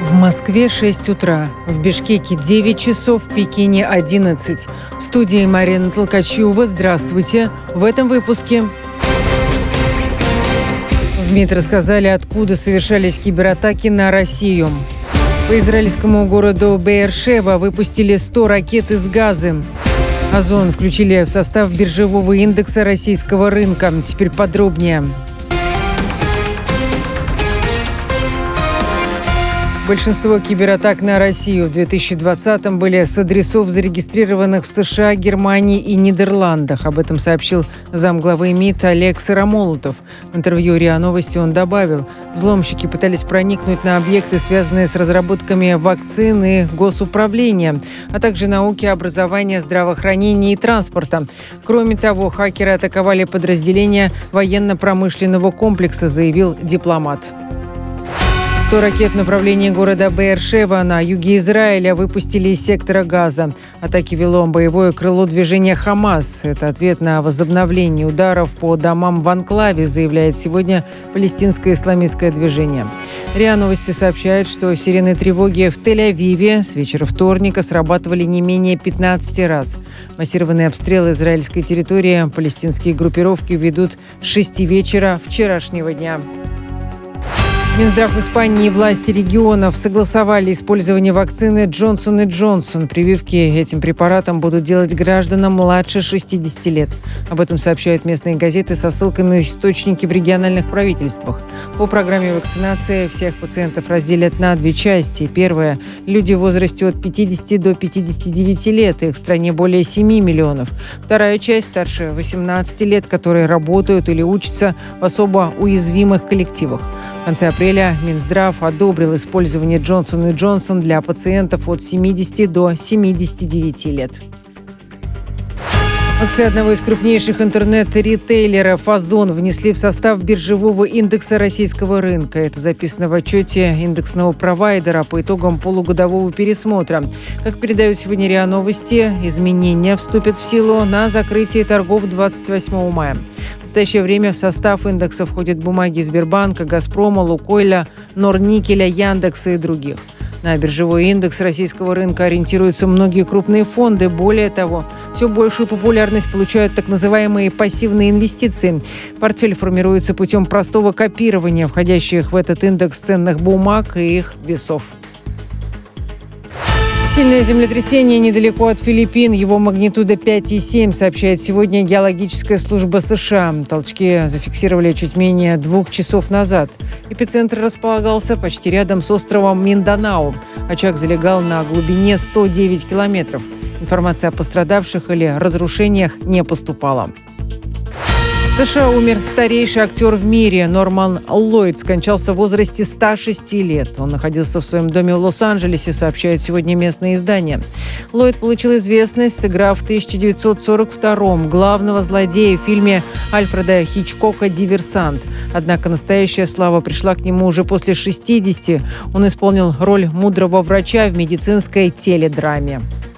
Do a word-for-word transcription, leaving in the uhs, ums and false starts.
В Москве шесть утра, в Бишкеке девять часов, в Пекине одиннадцать. В студии Марина Толкачева. Здравствуйте. В этом выпуске в МИД рассказали, откуда совершались кибератаки на Россию. По израильскому городу Беэр-Шева выпустили сто ракет из Газы. Озон включили в состав биржевого индекса российского рынка. Теперь подробнее. Большинство кибератак на Россию в две тысячи двадцатом были с адресов, зарегистрированных в США, Германии и Нидерландах. Об этом сообщил замглавы МИД Олег Сыромолотов. В интервью РИА Новости он добавил, взломщики пытались проникнуть на объекты, связанные с разработками вакцин и госуправления, а также науки, образования, здравоохранения и транспорта. Кроме того, хакеры атаковали подразделения военно-промышленного комплекса, заявил дипломат. сто ракет в направлении города Беэр-Шева на юге Израиля выпустили из сектора Газа. Атаки вело боевое крыло движения «Хамас». Это ответ на возобновление ударов по домам в анклаве, заявляет сегодня палестинское исламистское движение. РИА Новости сообщает, что сирены тревоги в Тель-Авиве с вечера вторника срабатывали не менее пятнадцати раз. Массированные обстрелы израильской территории палестинские группировки ведут с шести вечера вчерашнего дня. Минздрав Испании и власти регионов согласовали использование вакцины Джонсон и Джонсон. Прививки этим препаратом будут делать гражданам младше шестидесяти лет. Об этом сообщают местные газеты со ссылкой на источники в региональных правительствах. По программе вакцинации всех пациентов разделят на две части. Первая – люди в возрасте от пятидесяти до пятидесяти девяти лет. Их в стране более семи миллионов. Вторая часть – старше восемнадцати лет, которые работают или учатся в особо уязвимых коллективах. В конце апреля Минздрав одобрил использование Джонсон и Джонсон для пациентов от семидесяти до семидесяти девяти лет. Акции одного из крупнейших интернет-ритейлеров «Озон» внесли в состав биржевого индекса российского рынка. Это записано в отчете индексного провайдера по итогам полугодового пересмотра. Как передают сегодня РИА Новости, изменения вступят в силу на закрытии торгов двадцать восьмого мая. В настоящее время в состав индекса входят бумаги Сбербанка, Газпрома, Лукойля, Норникеля, Яндекса и других. На биржевой индекс российского рынка ориентируются многие крупные фонды. Более того, все большую популярность получают так называемые пассивные инвестиции. Портфель формируется путем простого копирования входящих в этот индекс ценных бумаг и их весов. Сильное землетрясение недалеко от Филиппин. Его магнитуда пять и семь, сообщает сегодня геологическая служба США. Толчки зафиксировали чуть менее двух часов назад. Эпицентр располагался почти рядом с островом Минданао. Очаг залегал на глубине сто девять километров. Информация о пострадавших или разрушениях не поступала. В США умер старейший актер в мире. Норман Ллойд скончался в возрасте ста шести лет. Он находился в своем доме в Лос-Анджелесе, сообщает сегодня местное издание. Ллойд получил известность, сыграв в тысяча девятьсот сорок втором главного злодея в фильме Альфреда Хичкока «Диверсант». Однако настоящая слава пришла к нему уже после шестидесяти. Он исполнил роль мудрого врача в медицинской теледраме.